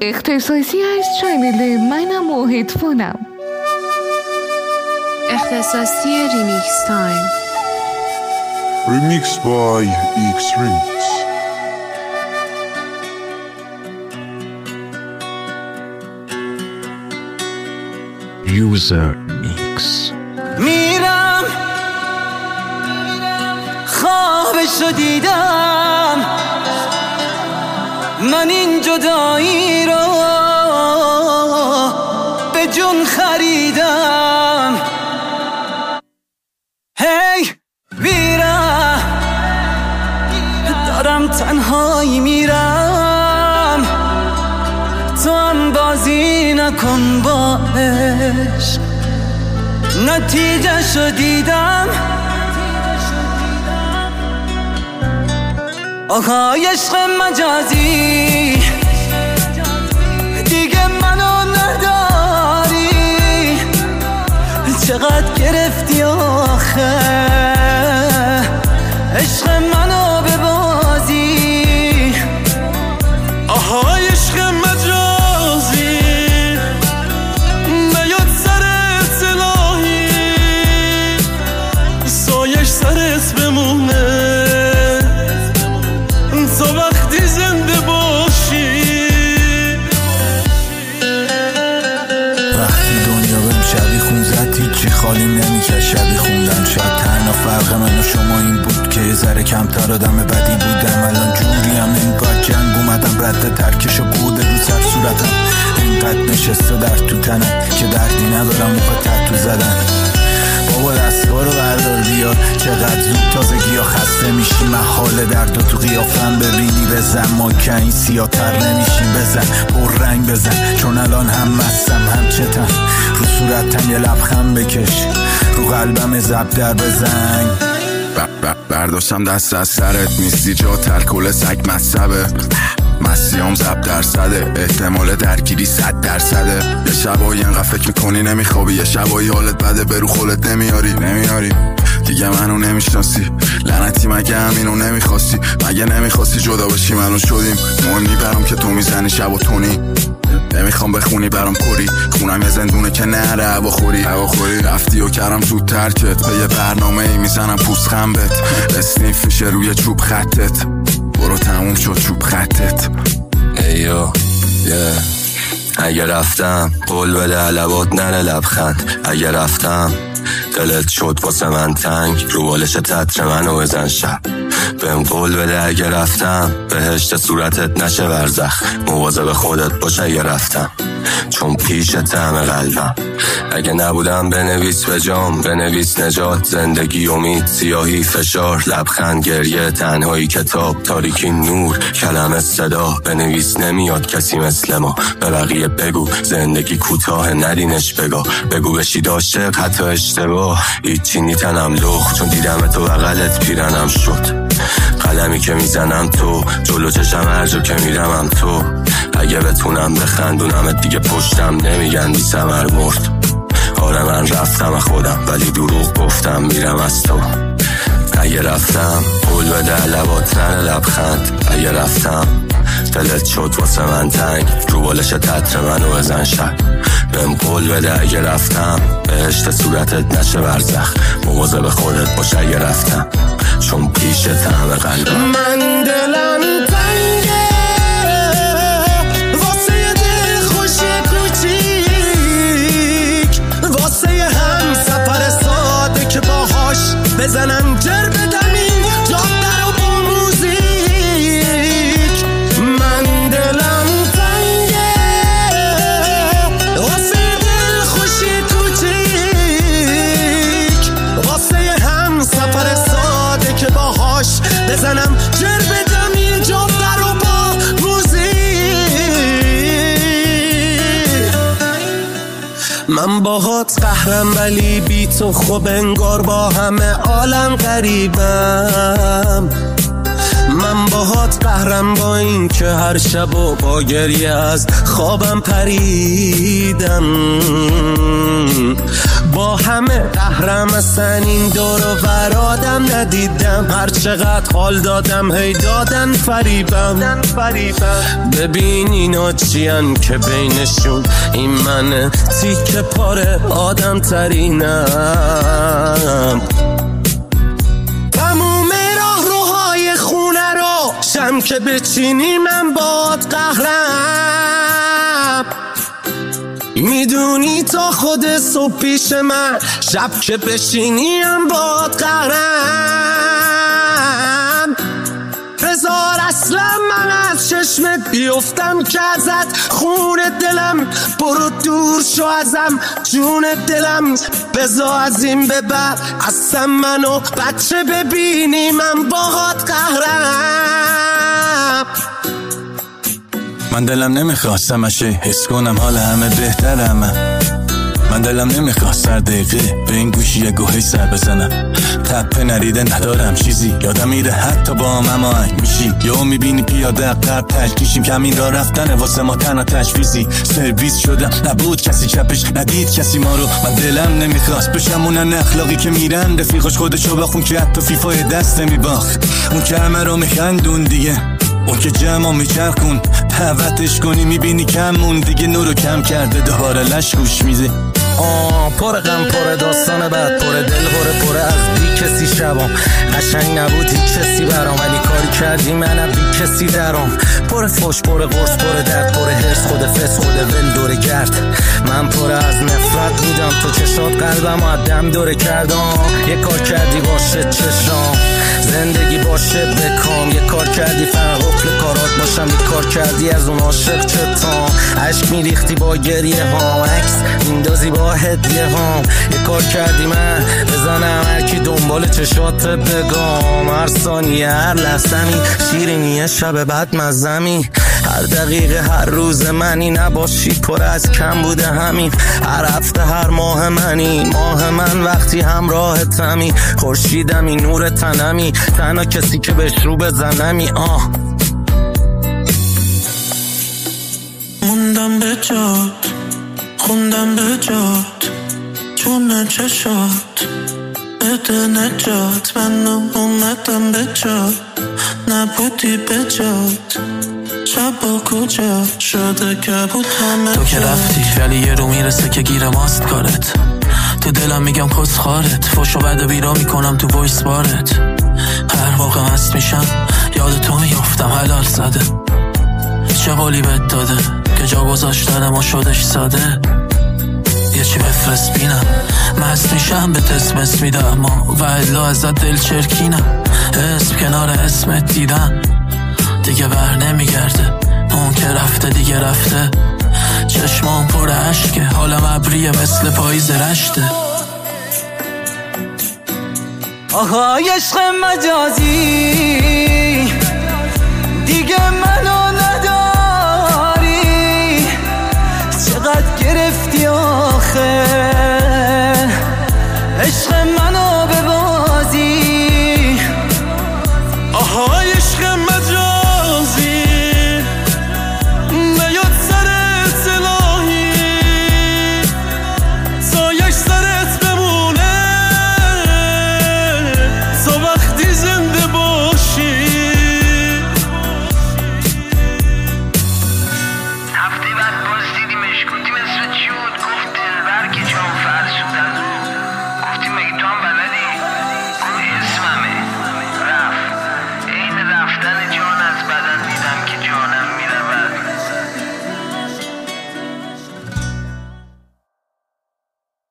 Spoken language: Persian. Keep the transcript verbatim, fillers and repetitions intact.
اختصاصی از چنل منم و هدفونم. اختصاصی ریمیکس تایم. Remixed by X-Remix. User Mix. میرم خوابشو دیدم، من این جدایی رو به جون خریدم. هی میرم دارم تنهایی میرم، تو هم بازی نکن با عشق، نتیجه شو دیدم. آهای عشق مجازی دیگه منو نداری، چقدر گرفتی آخه عشق منو به بازی. آهای عشق مجازی نیاد سرت الهی، سایش سرت بمونه تو وقتی زنده باشی. وقتی دنیا بهم شبی خون زد هیچی خالی نمیکرد، شبی خوندن شاید تنها فرق من و شما این بود که یه ذره کمتر آدم بدی بودم. الان جوریم انگار جنگ اومدم، رد ترکش و بوده رو سر صورتم، اینقدر نشسته در تو تنم که دردی ندارم موقع تتو زدن. بابا دستگاه رو بردار بیار، چقدر زود تازگی ها خسته میشی، محال درد و تو قیافم ببینی بزن، ما که این سیاه تر نمیشیم بزن، پر رنگ بزن چون الان هم مستم هم چتم، رو صورتم یه لبخند بکش، رو قلبم زب در بزن. برداشتم دست از سرت نیستی جا ترکل سگ مصبه، مسیام زب درصده، احتمال درگیری صد درصده. یه شبایی انقدر فکر میکنی نمیخوابی، یه شبایی حالت بده برو خولت نمیاری نمیاری دیگه منو نمیشناسی، لعنتی مگه همینو نمیخواستی، مگه نمیخواستی جدا بشیم الان شدیم، مهم نی برام که تو میزنی شب و تونی، نمیخوام بخونی برام کری، خونم یه زندونه که نره هوا خوری هوا خوری. رفتی و کردم زود ترکت، به یه برنامه ای میزنم پوست خنبت، اسنیف فیشه روی چوب خطت، برو تموم شد چوب خطت. ایو یه اگه رفتم قول بده علبات نره لبخند، اگه رفتم دلت شد واسه من تنگ، رو بالش تتر منو بزن شب، بهم قول بده اگه رفتم بهشت صورتت نشه ورزخ، مواظب خودت باش اگه رفتم چون پیش طعم قلبم. اگه نبودم بنویس به جام، بنویس نجات، زندگی امید، سیاهی فشار، لبخند گریه، تنهایی کتاب، تاریکی نور، کلمه صدا، بنویس نمیاد کسی مثل ما، به بقیه بگو زندگی کوتاه ندینش بگا، بگو بشید عاشق حتی اشتباه، هیچی نیتنم لخ چون دیدم تو بغلت پیرنم شد، قلمی که میزنم تو جلو چشم هر جا که میرمم تو، اگه بتونم بخندونم دیگه پشتم نمیگن بی ثمر مرد. آره من رفتم خودم ولی دروغ گفتم میرم از تو، اگه رفتم قول بده لبات نره لبخند، اگه رفتم دلت شد واسه من تنگ، رو بالش تتر منو بزن شب، بهم قول بده اگه رفتم بهشت صورتت نشه ورزخ، مواظب خودت باش اگه رفتم چون پیش طعم قلبم. من دلم تنگه واسه یه دل خوش کوچیک، واسه یه هم سفر ساده که باهاش بزنم جر بدم این جاده رو با موزیک. من دلم تنگه واسه یه دل خوش کوچیک، واسه یه هم سفر ساده که باهاش بزنم جر بدم این جاده رو با موزیک. من باهات قهرم ولی بی تو خوب انگار با همه عالم غریبم، من باهات قهرم با این که هر شب و با گریه از خوابم پریدم، با همه قهرم اصلا این دور و برادم ندیدم، هر چقدر حال دادم هی دادن فریبم. ببین اینا چیان که بینشون این من تیکه پاره آدم ترینم. تموم راه روهای خونه رو شم که بچینی من باد قهرم. میدونی تا خود صبح پیش من، شب که بشینیم باد قهرم. بذار اصلا من از چشمت بیفتم که ازت خون دلم، برو دور شو ازم جون دلم. بذار از این به بعد اصلا منو بچه ببینی من باهات قهرم. من دلم نمیخواستم اشه حس کنم حال همه بهترم. من دلم نمیخواست سر دقیقه به این گوشی یه گوهی سر بزنم. تپه نریده ندارم چیزی یادم میره حتی با هم آهنگ میشی. یا میبینی پیاده عقب تشکیشیم کمین را رفتن واسه ما تنها تشویزی. سرویس شدم نبود کسی چپش ندید کسی ما رو. من دلم نمیخواست بشم اونن اخلاقی که میرن رفیقش خودشو بخون که حتی فیفای دست نمیباخت. اون که همه رو میخندون دیگه، اون که جمع میچرخون دعوتش کنی میبینی کمون دیگه نورو کم کرده دوباره لش گوش میزه. آه پر غم پر داستان بعد پر دل پر پر از بی کسی شبام. قشنگ نبود هیچ کسی برام ولی کاری کردی منم بی کسی درام. پر فوش پر قرص پر درد پر هرس خود فس خود ول دور گرد. من پر از نفرت بودم تو چشات قلبم آدم دوره کردم. یه کار کردی باشه چشام زندگی باشه بکام. یه کار کردی فقط قفل کارات باشم، یه کار کردی از اون عاشق چتام. عشق میریختی با گریه ها عکس میندازی با هدیه ها. یه کار کردی من بزنم هر کی دنبال چشات بگام. هر ثانیه هر لحظه‌می شیرینی شب بعد مزمی. هر دقیقه هر روز منی نباشی پر از کم بوده همین. هر هفته هر ماه منی ماه من وقتی همراه تمی. خورشیدمی نور تنمی تنها کسی که بهش رو بزنمی. آه موندم به جات خوندم به جات چون چشات بده نجات. من اومدم به جات نبودی به جات. شب کجا شده که بود همه تو که رفتی ولی یه رو میرسه که گیر ماست کارت. تو دلم میگم کس خارت فوشو بعد بیرا میکنم تو وایس بارت. هر موقع مست میشم یاد تو میافتم حلال زده. چه قولی بهت داده که جا گذاشتن ما شدش ساده. یه چی بفرست بینم مست میشم به تسمس میدم و الا ازت دل چرکینم. اسم کنار اسمت دیدم دیگه بر نمیگرده. اون که رفته دیگه رفته. چشمام پر عشقه حالم ابریه مثل پاییز رشته. آهای عشق مجازی